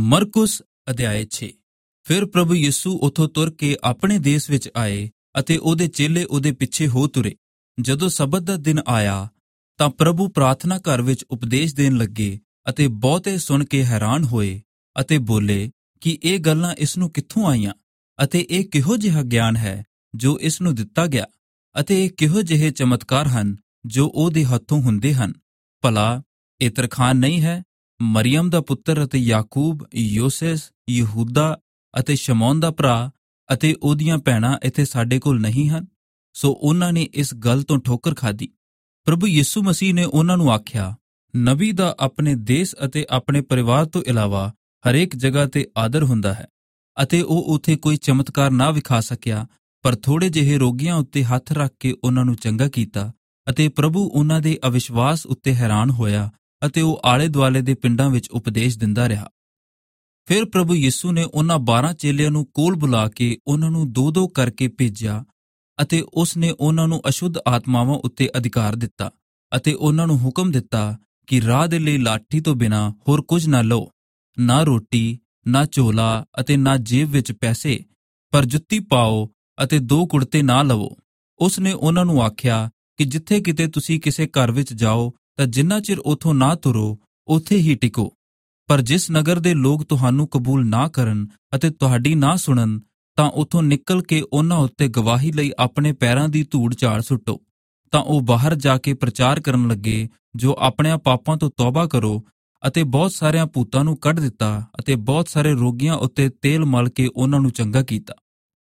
ਮਰਕੁਸ ਅਧਿਆਇ 6। ਫਿਰ ਪ੍ਰਭੂ ਯਿਸੂ ਉੱਥੋਂ ਤੁਰ ਕੇ ਆਪਣੇ ਦੇਸ਼ ਵਿੱਚ ਆਏ ਅਤੇ ਉਹਦੇ ਚੇਲੇ ਉਹਦੇ ਪਿੱਛੇ ਹੋ ਤੁਰੇ। ਜਦੋਂ ਸਬਤ ਦਾ ਦਿਨ ਆਇਆ ਤਾਂ ਪ੍ਰਭੂ ਪ੍ਰਾਰਥਨਾ ਘਰ ਵਿੱਚ ਉਪਦੇਸ਼ ਦੇਣ ਲੱਗੇ ਅਤੇ ਬਹੁਤੇ ਸੁਣ ਕੇ ਹੈਰਾਨ ਹੋਏ ਅਤੇ ਬੋਲੇ ਕਿ ਇਹ ਗੱਲਾਂ ਇਸ ਨੂੰ ਕਿੱਥੋਂ ਆਈਆਂ ਅਤੇ ਇਹ ਕਿਹੋ ਜਿਹਾ ਗਿਆਨ ਹੈ ਜੋ ਇਸ ਨੂੰ ਦਿੱਤਾ ਗਿਆ ਅਤੇ ਇਹ ਕਿਹੋ ਜਿਹੇ ਚਮਤਕਾਰ ਹਨ ਜੋ ਉਹਦੇ ਹੱਥੋਂ ਹੁੰਦੇ ਹਨ। ਭਲਾ ਇਹ ਤਰਖਾਨ ਨਹੀਂ ਹੈ, ਮਰੀਅਮ ਦਾ ਪੁੱਤਰ ਅਤੇ ਯਾਕੂਬ, ਯੋਸੇਸ, ਯਹੂਦਾ ਅਤੇ ਸ਼ਮੌਨ ਦਾ ਭਰਾ ਅਤੇ ਉਹਦੀਆਂ ਭੈਣਾਂ ਇੱਥੇ ਸਾਡੇ ਕੋਲ ਨਹੀਂ ਹਨ? ਸੋ ਉਹਨਾਂ ਨੇ ਇਸ ਗੱਲ ਤੋਂ ਠੋਕਰ ਖਾਧੀ। ਪ੍ਰਭੂ ਯਿਸੂ ਮਸੀਹ ਨੇ ਉਹਨਾਂ ਨੂੰ ਆਖਿਆ, ਨਬੀ ਦਾ ਆਪਣੇ ਦੇਸ਼ ਅਤੇ ਆਪਣੇ ਪਰਿਵਾਰ ਤੋਂ ਇਲਾਵਾ ਹਰੇਕ ਜਗ੍ਹਾ ਤੇ ਆਦਰ ਹੁੰਦਾ ਹੈ। ਅਤੇ ਉਹ ਉੱਥੇ ਕੋਈ ਚਮਤਕਾਰ ਨਾ ਵਿਖਾ ਸਕਿਆ, ਪਰ ਥੋੜੇ ਜਿਹੇ ਰੋਗੀਆਂ ਉੱਤੇ ਹੱਥ ਰੱਖ ਕੇ ਉਹਨਾਂ ਨੂੰ ਚੰਗਾ ਕੀਤਾ। ਅਤੇ ਪ੍ਰਭੂ ਉਹਨਾਂ ਦੇ ਅਵਿਸ਼ਵਾਸ ਉੱਤੇ ਹੈਰਾਨ ਹੋਇਆ ਅਤੇ ਉਹ ਆਲੇ ਦੁਆਲੇ ਦੇ ਪਿੰਡਾਂ ਵਿੱਚ ਉਪਦੇਸ਼ ਦਿੰਦਾ ਰਿਹਾ। ਫਿਰ ਪ੍ਰਭੂ ਯਿਸੂ ਨੇ ਉਹਨਾਂ 12 ਚੇਲਿਆਂ ਨੂੰ ਕੋਲ ਬੁਲਾ ਕੇ ਉਹਨਾਂ ਨੂੰ 2-2 ਕਰਕੇ ਭੇਜਿਆ ਅਤੇ ਉਸ ਨੇ ਉਹਨਾਂ ਨੂੰ ਅਸ਼ੁੱਧ ਆਤਮਾਵਾਂ ਉੱਤੇ ਅਧਿਕਾਰ ਦਿੱਤਾ ਅਤੇ ਉਹਨਾਂ ਨੂੰ ਹੁਕਮ ਦਿੱਤਾ ਕਿ ਰਾਹ ਦੇ ਲਈ ਲਾਠੀ ਤੋਂ ਬਿਨਾਂ ਹੋਰ ਕੁਝ ਨਾ ਲਓ, ਨਾ ਰੋਟੀ, ਨਾ ਝੋਲਾ ਅਤੇ ਨਾ ਜੇਬ ਵਿੱਚ ਪੈਸੇ, ਪਰ ਜੁੱਤੀ ਪਾਓ ਅਤੇ 2 ਕੁੜਤੇ ਨਾ ਲਵੋ। ਉਸ ਨੇ ਉਹਨਾਂ ਨੂੰ ਆਖਿਆ ਕਿ ਜਿੱਥੇ ਕਿਤੇ ਤੁਸੀਂ ਕਿਸੇ ਘਰ ਵਿੱਚ ਜਾਓ ਤਾਂ ਜਿੰਨਾ ਚਿਰ ਉੱਥੋਂ ਨਾ ਤੁਰੋ ਉੱਥੇ ਹੀ ਟਿਕੋ। ਪਰ ਜਿਸ ਨਗਰ ਦੇ ਲੋਕ ਤੁਹਾਨੂੰ ਕਬੂਲ ਨਾ ਕਰਨ ਅਤੇ ਤੁਹਾਡੀ ਨਾ ਸੁਣਨ ਤਾਂ ਉੱਥੋਂ ਨਿਕਲ ਕੇ ਉਹਨਾਂ ਉੱਤੇ ਗਵਾਹੀ ਲਈ ਆਪਣੇ ਪੈਰਾਂ ਦੀ ਧੂੜ ਝਾੜ ਸੁੱਟੋ। ਤਾਂ ਉਹ ਬਾਹਰ ਜਾ ਕੇ ਪ੍ਰਚਾਰ ਕਰਨ ਲੱਗੇ ਜੋ ਆਪਣਿਆਂ ਪਾਪਾਂ ਤੋਂ ਤੌਬਾ ਕਰੋ, ਅਤੇ ਬਹੁਤ ਸਾਰਿਆਂ ਭੂਤਾਂ ਨੂੰ ਕੱਢ ਦਿੱਤਾ ਅਤੇ ਬਹੁਤ ਸਾਰੇ ਰੋਗੀਆਂ ਉੱਤੇ ਤੇਲ ਮਲ ਕੇ ਉਹਨਾਂ ਨੂੰ ਚੰਗਾ ਕੀਤਾ।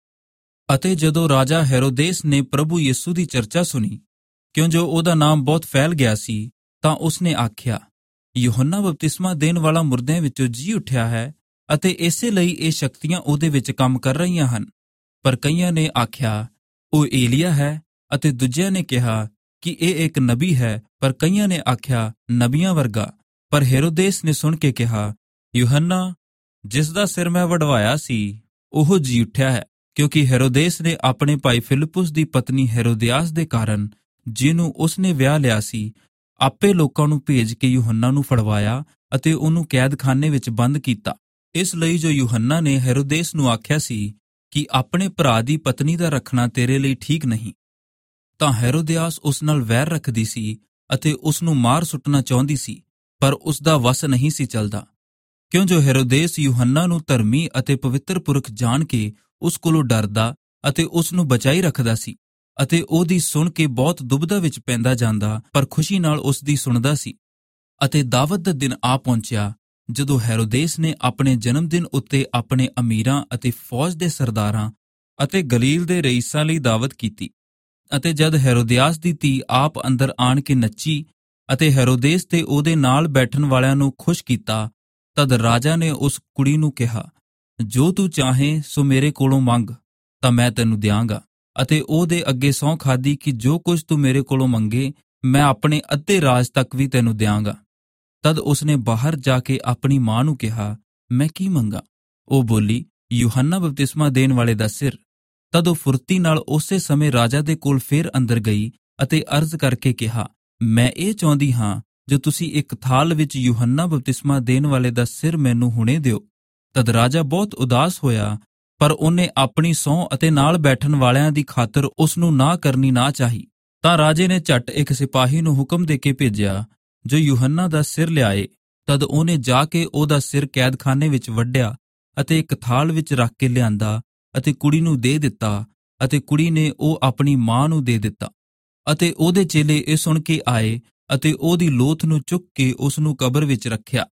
ਅਤੇ ਜਦੋਂ ਰਾਜਾ ਹੈਰੋਦੇਸ ਨੇ ਪ੍ਰਭੂ ਯਿਸੂ ਦੀ ਚਰਚਾ ਸੁਣੀ, ਕਿਉਂ ਜੋ ਉਹਦਾ ਨਾਮ ਬਹੁਤ ਫੈਲ ਗਿਆ ਸੀ, ਤਾਂ ਉਸਨੇ ਆਖਿਆ, ਯੂਹੰਨਾ ਬਪਤਿਸਮਾ ਦੇਣ ਵਾਲਾ ਮੁਰਦਿਆਂ ਵਿੱਚੋਂ ਜੀ ਉੱਠਿਆ ਹੈ ਅਤੇ ਇਸੇ ਲਈ ਇਹ ਸ਼ਕਤੀਆਂ ਉਹਦੇ ਵਿੱਚ ਕੰਮ ਕਰ ਰਹੀਆਂ ਹਨ। ਪਰ ਕਈਆਂ ਨੇ ਆਖਿਆ ਉਹ ਏਲੀਆ ਹੈ ਅਤੇ ਦੂਜਿਆਂ ਨੇ ਕਿਹਾ ਕਿ ਇਹ ਇੱਕ ਨਬੀ ਹੈ, ਪਰ ਕਈਆਂ ਨੇ ਆਖਿਆ ਨਬੀਆਂ ਵਰਗਾ। ਪਰ ਹੈਰੋਦੇਸ ਨੇ ਸੁਣ ਕੇ ਕਿਹਾ, ਯੂਹੰਨਾ ਜਿਸ ਦਾ ਸਿਰ ਮੈਂ ਵਢਵਾਇਆ ਸੀ ਉਹ ਜੀ ਉੱਠਿਆ ਹੈ, ਕਿਉਂਕਿ ਹੈਰੋਦੇਸ ਨੇ ਆਪਣੇ ਭਾਈ ਫਿਲਿਪੁਸ ਦੀ ਪਤਨੀ ਹੈਰੋਦਿਆਸ ਦੇ ਕਾਰਨ, ਜਿਹਨੂੰ ਉਸਨੇ ਵਿਆਹ ਲਿਆ ਸੀ, ਆਪੇ ਲੋਕਾਂ ਨੂੰ ਭੇਜ ਕੇ ਯੂਹੰਨਾ ਨੂੰ ਫੜਵਾਇਆ ਅਤੇ ਉਹਨੂੰ ਕੈਦਖਾਨੇ ਵਿੱਚ ਬੰਦ ਕੀਤਾ। ਇਸ ਲਈ ਜੋ ਯੂਹੰਨਾ ਨੇ ਹੈਰੋਦੇਸ ਨੂੰ ਆਖਿਆ ਸੀ ਕਿ ਆਪਣੇ ਭਰਾ ਦੀ ਪਤਨੀ ਦਾ ਰੱਖਣਾ ਤੇਰੇ ਲਈ ਠੀਕ ਨਹੀਂ, ਤਾਂ ਹੈਰੋਦਿਆਸ ਉਸ ਨਾਲ ਵੈਰ ਰੱਖਦੀ ਸੀ ਅਤੇ ਉਸ ਨੂੰ ਮਾਰ ਸੁੱਟਣਾ ਚਾਹੁੰਦੀ ਸੀ, ਪਰ ਉਸ ਦਾ ਵਸ ਨਹੀਂ ਸੀ ਚੱਲਦਾ। ਕਿਉਂ ਜੋ ਹੈਰੋਦੇਸ ਯੂਹੰਨਾ ਨੂੰ ਧਰਮੀ ਅਤੇ ਪਵਿੱਤਰ ਪੁਰਖ ਜਾਣ ਕੇ ਉਸ ਕੋਲੋਂ ਡਰਦਾ ਅਤੇ ਉਸ ਨੂੰ ਬਚਾਈ ਰੱਖਦਾ ਸੀ ਅਤੇ ਉਹਦੀ ਸੁਣ ਕੇ ਬਹੁਤ ਦੁਬਦਾ ਵਿੱਚ ਪੈਂਦਾ ਜਾਂਦਾ, ਪਰ ਖੁਸ਼ੀ ਨਾਲ ਉਸ ਦੀ ਸੁਣਦਾ ਸੀ। ਅਤੇ ਦਾਵਤ ਦਾ ਦਿਨ ਆ ਪਹੁੰਚਿਆ ਜਦੋਂ ਹੈਰੋਦੇਸ ਨੇ ਆਪਣੇ ਜਨਮ ਦਿਨ ਉੱਤੇ ਆਪਣੇ ਅਮੀਰਾਂ ਅਤੇ ਫੌਜ ਦੇ ਸਰਦਾਰਾਂ ਅਤੇ ਗਲੀਲ ਦੇ ਰਈਸਾਂ ਲਈ ਦਾਵਤ ਕੀਤੀ। ਅਤੇ ਜਦ ਹੈਰੋਦਿਆਸ ਦੀ ਧੀ ਆਪ ਅੰਦਰ ਆਣ ਕੇ ਨੱਚੀ ਅਤੇ ਹੈਰੋਦੇਸ ਤੇ ਉਹਦੇ ਨਾਲ ਬੈਠਣ ਵਾਲਿਆਂ ਨੂੰ ਖੁਸ਼ ਕੀਤਾ, ਤਦ ਰਾਜਾ ਨੇ ਉਸ ਕੁੜੀ ਨੂੰ ਕਿਹਾ, ਜੋ ਤੂੰ ਚਾਹੇ ਸੋ ਮੇਰੇ ਕੋਲੋਂ ਮੰਗ ਤਾਂ ਮੈਂ ਤੈਨੂੰ ਦਿਆਂਗਾ। ਅਤੇ ਉਹਦੇ ਅੱਗੇ ਸਹੁੰ ਖਾਧੀ ਕਿ ਜੋ ਕੁਝ ਤੂੰ ਮੇਰੇ ਕੋਲੋਂ ਮੰਗੇ ਮੈਂ ਆਪਣੇ ਅੱਧੇ ਰਾਜ ਤੱਕ ਵੀ ਤੈਨੂੰ ਦਿਆਂਗਾ। ਤਦ ਉਸਨੇ ਬਾਹਰ ਜਾ ਕੇ ਆਪਣੀ ਮਾਂ ਨੂੰ ਕਿਹਾ, ਮੈਂ ਕੀ ਮੰਗਾ? ਉਹ ਬੋਲੀ, ਯੂਹੰਨਾ ਬਪਤਿਸਮਾ ਦੇਣ ਵਾਲੇ ਦਾ ਸਿਰ। ਤਦ ਉਹ ਫੁਰਤੀ ਨਾਲ ਉਸੇ ਸਮੇਂ ਰਾਜਾ ਦੇ ਕੋਲ ਫੇਰ ਅੰਦਰ ਗਈ ਅਤੇ ਅਰਜ਼ ਕਰਕੇ ਕਿਹਾ, ਮੈਂ ਇਹ ਚਾਹੁੰਦੀ ਹਾਂ ਜੋ ਤੁਸੀਂ ਇੱਕ ਥਾਲ ਵਿੱਚ ਯੂਹੰਨਾ ਬਪਤਿਸਮਾ ਦੇਣ ਵਾਲੇ ਦਾ ਸਿਰ ਮੈਨੂੰ ਹੁਣੇ ਦਿਓ। ਤਦ ਰਾਜਾ ਬਹੁਤ ਉਦਾਸ ਹੋਇਆ, ਪਰ ਉਹਨੇ ਆਪਣੀ ਸਹੁੰ ਅਤੇ ਨਾਲ ਬੈਠਣ ਵਾਲਿਆਂ ਦੀ ਖਾਤਰ ਉਸ ਨੂੰ ਨਾ ਕਰਨੀ ਨਾ ਚਾਹੀ। ਤਾਂ ਰਾਜੇ ਨੇ ਝੱਟ ਇੱਕ ਸਿਪਾਹੀ ਨੂੰ ਹੁਕਮ ਦੇ ਕੇ ਭੇਜਿਆ ਜੋ ਯੂਹੰਨਾ ਦਾ ਸਿਰ ਲਿਆਏ। ਤਦ ਉਹਨੇ ਜਾ ਕੇ ਉਹਦਾ ਸਿਰ ਕੈਦਖਾਨੇ ਵਿੱਚ ਵੱਢਿਆ ਅਤੇ ਇੱਕ ਥਾਲ ਵਿੱਚ ਰੱਖ ਕੇ ਲਿਆਂਦਾ ਅਤੇ ਕੁੜੀ ਨੂੰ ਦੇ ਦਿੱਤਾ, ਅਤੇ ਕੁੜੀ ਨੇ ਉਹ ਆਪਣੀ ਮਾਂ ਨੂੰ ਦੇ ਦਿੱਤਾ। ਅਤੇ ਉਹਦੇ ਚੇਲੇ ਇਹ ਸੁਣ ਕੇ ਆਏ ਅਤੇ ਉਹਦੀ ਲੋਥ ਨੂੰ ਚੁੱਕ ਕੇ ਉਸ ਨੂੰ ਕਬਰ ਵਿੱਚ ਰੱਖਿਆ।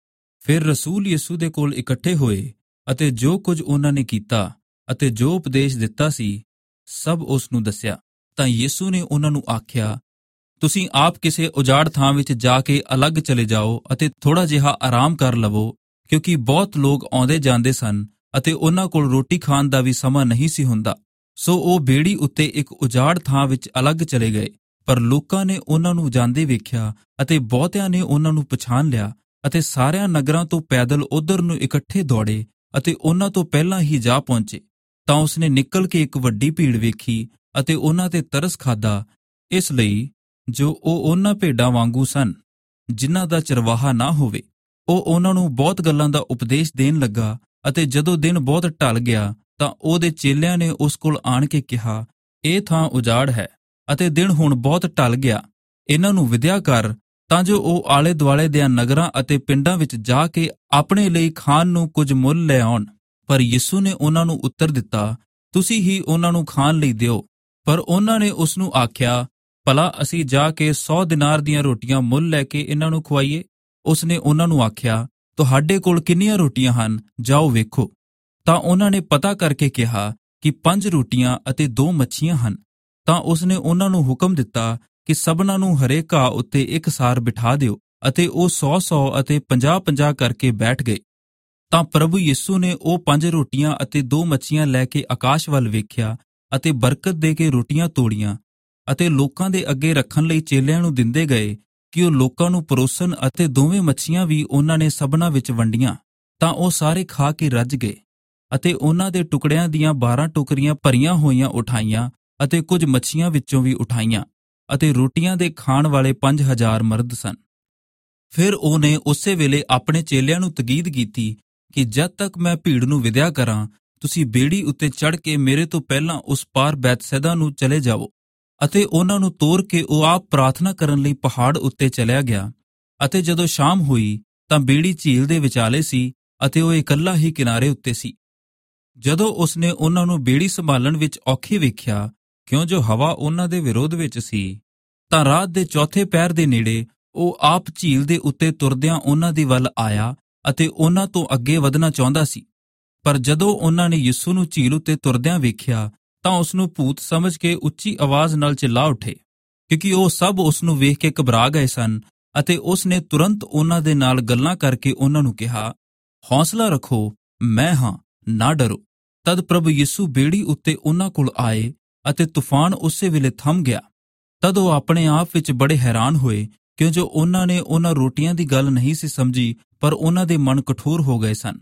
ਫਿਰ ਰਸੂਲ ਯਿਸੂ ਦੇ ਕੋਲ ਇਕੱਠੇ ਹੋਏ ਅਤੇ ਜੋ ਕੁਝ ਉਹਨਾਂ ਨੇ ਕੀਤਾ ਅਤੇ ਜੋ ਉਪਦੇਸ਼ ਦਿੱਤਾ ਸੀ ਸਭ ਉਸ ਨੂੰ ਦੱਸਿਆ। ਤਾਂ ਯਿਸੂ ਨੇ ਉਹਨਾਂ ਨੂੰ ਆਖਿਆ, ਤੁਸੀਂ ਆਪ ਕਿਸੇ ਉਜਾੜ ਥਾਂ ਵਿੱਚ ਜਾ ਕੇ ਅਲੱਗ ਚਲੇ ਜਾਓ ਅਤੇ ਥੋੜ੍ਹਾ ਜਿਹਾ ਆਰਾਮ ਕਰ ਲਵੋ, ਕਿਉਂਕਿ ਬਹੁਤ ਲੋਕ ਆਉਂਦੇ ਜਾਂਦੇ ਸਨ ਅਤੇ ਉਹਨਾਂ ਕੋਲ ਰੋਟੀ ਖਾਣ ਦਾ ਵੀ ਸਮਾਂ ਨਹੀਂ ਸੀ ਹੁੰਦਾ। ਸੋ ਉਹ ਬੇੜੀ ਉੱਤੇ ਇੱਕ ਉਜਾੜ ਥਾਂ ਵਿੱਚ ਅਲੱਗ ਚਲੇ ਗਏ। ਪਰ ਲੋਕਾਂ ਨੇ ਉਹਨਾਂ ਨੂੰ ਜਾਂਦੇ ਵੇਖਿਆ ਅਤੇ ਬਹੁਤਿਆਂ ਨੇ ਉਹਨਾਂ ਨੂੰ ਪਛਾਣ ਲਿਆ ਅਤੇ ਸਾਰਿਆਂ ਨਗਰਾਂ ਤੋਂ ਪੈਦਲ ਉਧਰ ਨੂੰ ਇਕੱਠੇ ਦੌੜੇ ਅਤੇ ਉਹਨਾਂ ਤੋਂ ਪਹਿਲਾਂ ਹੀ ਜਾ ਪਹੁੰਚੇ। ਤਾਂ ਉਸਨੇ ਨਿਕਲ ਕੇ ਇੱਕ ਵੱਡੀ ਭੀੜ ਵੇਖੀ ਅਤੇ ਉਹਨਾਂ ਤੇ ਤਰਸ ਖਾਧਾ, ਇਸ ਲਈ ਜੋ ਉਹ ਉਹਨਾਂ ਭੇਡਾਂ ਵਾਂਗੂ ਸਨ ਜਿਨ੍ਹਾਂ ਦਾ ਚਰਵਾਹਾ ਨਾ ਹੋਵੇ। ਉਹ ਉਹਨਾਂ ਨੂੰ ਬਹੁਤ ਗੱਲਾਂ ਦਾ ਉਪਦੇਸ਼ ਦੇਣ ਲੱਗਾ ਅਤੇ ਜਦੋਂ ਦਿਨ ਬਹੁਤ ਢਲ ਗਿਆ ਤਾਂ ਉਹਦੇ ਚੇਲਿਆਂ ਨੇ ਉਸ ਕੋਲ ਆਣ ਕੇ ਕਿਹਾ, ਇਹ ਥਾਂ ਉਜਾੜ ਹੈ ਅਤੇ ਦਿਨ ਹੁਣ ਬਹੁਤ ਢਲ ਗਿਆ, ਇਹਨਾਂ ਨੂੰ ਵਿਦਿਆ ਕਰ ਤਾਂ ਜੋ ਉਹ ਆਲੇ ਦੁਆਲੇ ਦਿਆਂ ਨਗਰਾਂ ਅਤੇ ਪਿੰਡਾਂ ਵਿੱਚ ਜਾ ਕੇ ਆਪਣੇ ਲਈ ਖਾਣ ਨੂੰ ਕੁਝ ਮੁੱਲ ਲੈ ਆਉਣ। ਪਰ ਯਿਸੂ ਨੇ ਉਹਨਾਂ ਨੂੰ ਉੱਤਰ ਦਿੱਤਾ, ਤੁਸੀਂ ਹੀ ਉਹਨਾਂ ਨੂੰ ਖਾਣ ਲਈ ਦਿਓ। ਪਰ ਉਹਨਾਂ ਨੇ ਉਸ ਨੂੰ ਆਖਿਆ, ਭਲਾ ਅਸੀਂ ਜਾ ਕੇ 100 ਦਿਨਾਰ ਦੀਆਂ ਰੋਟੀਆਂ ਮੁੱਲ ਲੈ ਕੇ ਇਹਨਾਂ ਨੂੰ ਖਵਾਈਏ? ਉਸ ਨੇ ਉਹਨਾਂ ਨੂੰ ਆਖਿਆ, ਤੁਹਾਡੇ ਕੋਲ ਕਿੰਨੀਆਂ ਰੋਟੀਆਂ ਹਨ, ਜਾਓ ਵੇਖੋ। ਤਾਂ ਉਹਨਾਂ ਨੇ ਪਤਾ ਕਰਕੇ ਕਿਹਾ ਕਿ 5 ਰੋਟੀਆਂ ਅਤੇ 2 ਮੱਛੀਆਂ ਹਨ। ਤਾਂ ਉਸ ਨੇ ਉਹਨਾਂ ਨੂੰ ਹੁਕਮ ਦਿੱਤਾ ਕਿ ਸਭਨਾਂ ਨੂੰ ਹਰੇ ਘਾਹ ਉੱਤੇ ਇਕਸਾਰ ਬਿਠਾ ਦਿਓ, ਅਤੇ ਉਹ 100-100 ਅਤੇ 50-50 ਕਰਕੇ ਬੈਠ ਗਏ। ਤਾਂ ਪ੍ਰਭੂ ਯਿਸੂ ਨੇ ਉਹ 5 ਰੋਟੀਆਂ ਅਤੇ 2 ਮੱਛੀਆਂ ਲੈ ਕੇ ਆਕਾਸ਼ ਵੱਲ ਵੇਖਿਆ ਅਤੇ ਬਰਕਤ ਦੇ ਕੇ ਰੋਟੀਆਂ ਤੋੜੀਆਂ ਅਤੇ ਲੋਕਾਂ ਦੇ ਅੱਗੇ ਰੱਖਣ ਲਈ ਚੇਲਿਆਂ ਨੂੰ ਦਿੰਦੇ ਗਏ ਕਿ ਉਹ ਲੋਕਾਂ ਨੂੰ ਪਰੋਸਣ, ਅਤੇ 2 ਮੱਛੀਆਂ ਵੀ ਉਹਨਾਂ ਨੇ ਸਭਨਾਂ ਵਿੱਚ ਵੰਡੀਆਂ। ਤਾਂ ਉਹ ਸਾਰੇ ਖਾ ਕੇ ਰੱਜ ਗਏ ਅਤੇ ਉਹਨਾਂ ਦੇ ਟੁਕੜਿਆਂ ਦੀਆਂ 12 ਟੋਕਰੀਆਂ ਭਰੀਆਂ ਹੋਈਆਂ ਉਠਾਈਆਂ ਅਤੇ ਕੁਝ ਮੱਛੀਆਂ ਵਿੱਚੋਂ ਵੀ ਉਠਾਈਆਂ, ਅਤੇ ਰੋਟੀਆਂ ਦੇ ਖਾਣ ਵਾਲੇ 5000 ਮਰਦ ਸਨ। ਫਿਰ ਉਹਨੇ ਉਸੇ ਵੇਲੇ ਆਪਣੇ ਚੇਲਿਆਂ ਨੂੰ ਤਕੀਦ ਕੀਤੀ ਕਿ ਜਦ ਤੱਕ ਮੈਂ ਭੀੜ ਨੂੰ ਵਿਦਿਆ ਕਰਾਂ, ਤੁਸੀਂ ਬੇੜੀ ਉੱਤੇ ਚੜ੍ਹ ਕੇ ਮੇਰੇ ਤੋਂ ਪਹਿਲਾਂ ਉਸ ਪਾਰ ਬੈਤਸੈਦਾ ਨੂੰ ਚਲੇ ਜਾਵੋ। ਅਤੇ ਉਹਨਾਂ ਨੂੰ ਤੋਰ ਕੇ ਉਹ ਆਪ ਪ੍ਰਾਰਥਨਾ ਕਰਨ ਲਈ ਪਹਾੜ ਉੱਤੇ ਚਲਿਆ ਗਿਆ। ਅਤੇ ਜਦੋਂ ਸ਼ਾਮ ਹੋਈ ਤਾਂ ਬੇੜੀ ਝੀਲ ਦੇ ਵਿਚਾਲੇ ਸੀ ਅਤੇ ਉਹ ਇਕੱਲਾ ਹੀ ਕਿਨਾਰੇ ਉੱਤੇ ਸੀ। ਜਦੋਂ ਉਸਨੇ ਉਹਨਾਂ ਨੂੰ ਬੇੜੀ ਸੰਭਾਲਣ ਵਿੱਚ ਔਖੇ ਵੇਖਿਆ, ਕਿਉਂ ਜੋ ਹਵਾ ਉਹਨਾਂ ਦੇ ਵਿਰੋਧ ਵਿੱਚ ਸੀ, ਤਾਂ ਰਾਤ ਦੇ ਚੌਥੇ ਪਹਿਰ ਦੇ ਨੇੜੇ ਉਹ ਆਪ ਝੀਲ ਦੇ ਉੱਤੇ ਤੁਰਦਿਆਂ ਉਹਨਾਂ ਦੀ ਵੱਲ ਆਇਆ ਅਤੇ ਉਹਨਾਂ ਤੋਂ ਅੱਗੇ ਵਧਣਾ ਚਾਹੁੰਦਾ ਸੀ। ਪਰ ਜਦੋਂ ਉਹਨਾਂ ਨੇ ਯਿਸੂ ਨੂੰ ਝੀਲ ਉੱਤੇ ਤੁਰਦਿਆਂ ਵੇਖਿਆ ਤਾਂ ਉਸ ਨੂੰ ਭੂਤ ਸਮਝ ਕੇ ਉੱਚੀ ਆਵਾਜ਼ ਨਾਲ ਚਿল্ਲਾ ਉੱਠੇ, ਕਿਉਂਕਿ ਉਹ ਸਭ ਉਸ ਨੂੰ ਵੇਖ ਕੇ ਘਬਰਾ ਗਏ ਸਨ। ਅਤੇ ਉਸ ਨੇ ਤੁਰੰਤ ਉਹਨਾਂ ਦੇ ਨਾਲ ਗੱਲਾਂ ਕਰਕੇ ਉਹਨਾਂ ਨੂੰ ਕਿਹਾ, ਹੌਸਲਾ ਰੱਖੋ, ਮੈਂ ਹਾਂ, ਨਾ ਡਰੋ। ਤਦ ਪ੍ਰਭੂ ਯਿਸੂ ਬੇੜੀ ਉੱਤੇ ਉਹਨਾਂ ਕੋਲ ਆਏ ਅਤੇ ਤੂਫਾਨ ਉਸੇ ਵੇਲੇ ਥੰਮ ਗਿਆ। ਤਦ ਉਹ ਆਪਣੇ ਆਪ ਵਿੱਚ ਬੜੇ ਹੈਰਾਨ ਹੋਏ, ਕਿਉਂ ਜੋ ਉਹਨਾਂ ਨੇ ਉਹਨਾਂ ਰੋਟੀਆਂ ਦੀ ਗੱਲ ਨਹੀਂ ਸੀ ਸਮਝੀ, ਪਰ ਉਹਨਾਂ ਦੇ ਮਨ ਕਠੋਰ ਹੋ ਗਏ ਸਨ।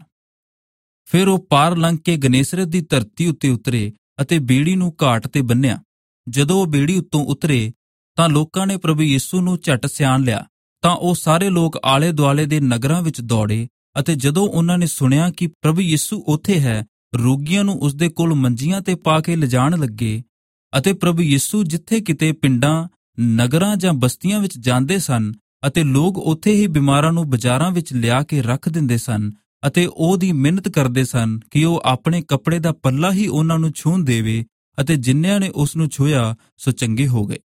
ਫਿਰ ਉਹ ਪਾਰ ਲੰਘ ਕੇ ਗਨੇਸਰਤ ਦੀ ਧਰਤੀ ਉੱਤੇ ਉਤਰੇ ਅਤੇ ਬੇੜੀ ਨੂੰ ਘਾਟ ਤੇ ਬੰਨ੍ਹਿਆ। ਜਦੋਂ ਉਹ ਬੇੜੀ ਉੱਤੋਂ ਉਤਰੇ ਤਾਂ ਲੋਕਾਂ ਨੇ ਪ੍ਰਭੂ ਯਿਸੂ ਨੂੰ ਝਟ ਸਿਆਣ ਲਿਆ। ਤਾਂ ਉਹ ਸਾਰੇ ਲੋਕ ਆਲੇ ਦੁਆਲੇ ਦੇ ਨਗਰਾਂ ਵਿੱਚ ਦੌੜੇ, ਅਤੇ ਜਦੋਂ ਉਹਨਾਂ ਨੇ ਸੁਣਿਆ ਕਿ ਪ੍ਰਭੂ ਯਿਸੂ ਉੱਥੇ ਹੈ, ਰੋਗੀਆਂ ਨੂੰ ਉਸਦੇ ਕੋਲ ਮੰਜੀਆਂ ਤੇ ਪਾ ਕੇ ਲਿਜਾਣ ਲੱਗੇ। ਅਤੇ ਪ੍ਰਭੂ ਯਿਸੂ ਜਿੱਥੇ ਕਿਤੇ ਪਿੰਡਾਂ, ਨਗਰਾਂ ਜਾਂ ਬਸਤੀਆਂ ਵਿੱਚ ਜਾਂਦੇ ਸਨ, ਅਤੇ ਲੋਕ ਉੱਥੇ ਹੀ ਬਿਮਾਰਾਂ ਨੂੰ ਬਾਜ਼ਾਰਾਂ ਵਿੱਚ ਲਿਆ ਕੇ ਰੱਖ ਦਿੰਦੇ ਸਨ, ਅਤੇ ਉਹਦੀ ਮਿੰਨਤ ਕਰਦੇ ਸਨ ਕਿ ਉਹ ਆਪਣੇ ਕੱਪੜੇ ਦਾ ਪੱਲਾ ਹੀ ਉਹਨਾਂ ਨੂੰ ਛੂਹਣ ਦੇਵੇ, ਅਤੇ ਜਿੰਨਿਆਂ ਨੇ ਉਸ ਨੂੰ ਛੂਹਿਆ ਸੋ ਚੰਗੇ ਹੋ ਗਏ।